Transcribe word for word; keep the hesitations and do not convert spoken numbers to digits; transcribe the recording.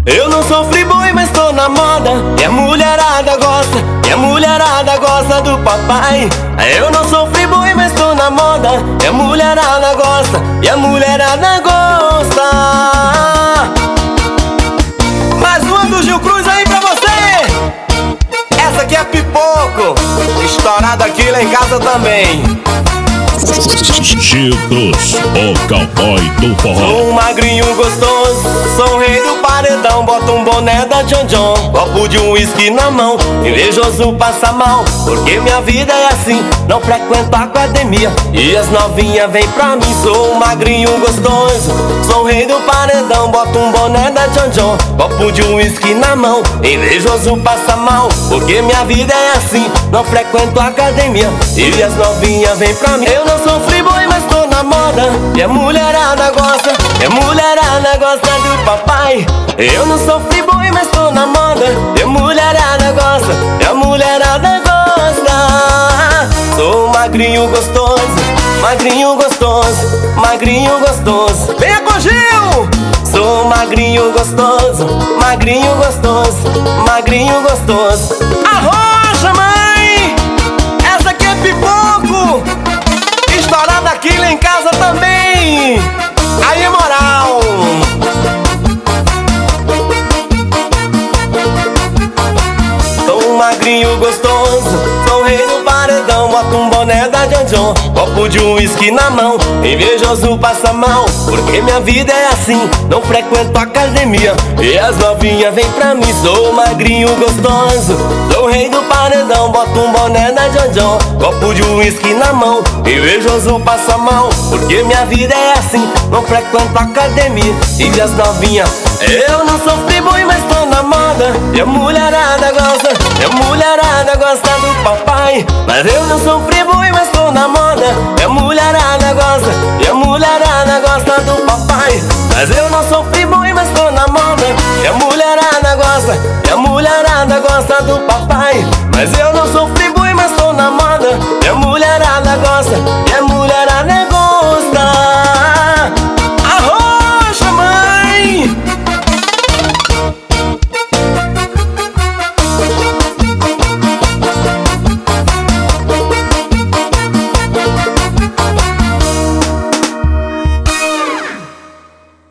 Eu não sou friboi, mas tô na moda. E a mulherada gosta, e a mulherada gosta do papai. Eu não sou friboi, mas tô na moda. E a mulherada gosta, e a mulherada gosta. Mais uma do Gil Cruz aí pra você. Essa aqui é Pipoco, estourado aqui lá em casa também. Gil Cruz, o cowboy do forró. Sou um magrinho gostoso, sou o rei do paredão. Boto um boné da John John, copo de um uísque na mão. Invejoso passa mal, porque minha vida é assim. Não frequento a academia e as novinhas vêm pra mim. Sou um magrinho gostoso, sou o rei do paredão. Boto um boné da John John, copo de um uísque na mão. Invejoso passa mal, porque minha vida é assim. Não frequento a academia e as novinhas vêm pra mim. Eu não sou friboi, mas tô na moda. E a mulherada gosta, e a mulherada gosta do papai. Eu não sou friboi, mas tô na moda. E a mulherada gosta, e a mulherada gosta. Sou um magrinho gostoso, magrinho gostoso, magrinho gostoso. Venha com Gil! Sou um magrinho gostoso, magrinho gostoso, magrinho gostoso. Arrocha, mãe! Essa aqui é Pipoco, estourada aqui lá em casa também. Aí é moral. Sou um magrinho gostoso, sou o rei do paredão. Boto um boné da John John, copo de um uísque na mão. Invejoso passa mal, porque minha vida é assim. Não frequento a academia e as novinhas vêm pra mim. Sou magrinho gostoso, sou o rei do paredão. Boto um boné da John John, copo de um uísque na mão. Invejoso passa mal, porque minha vida é assim. Não frequento a academia e as novinhas. Eu não sou friboi, mas tô na moda. E a mulherada gosta, e a mulherada gosta do papai. Mas eu não sou friboi, mas tô na moda. E a mulherada gosta, e a mulherada gosta do papai. Mas eu não sou friboi, mas tô na moda. E a mulherada gosta, e a mulherada gosta do papai. Mas eu não sou friboi.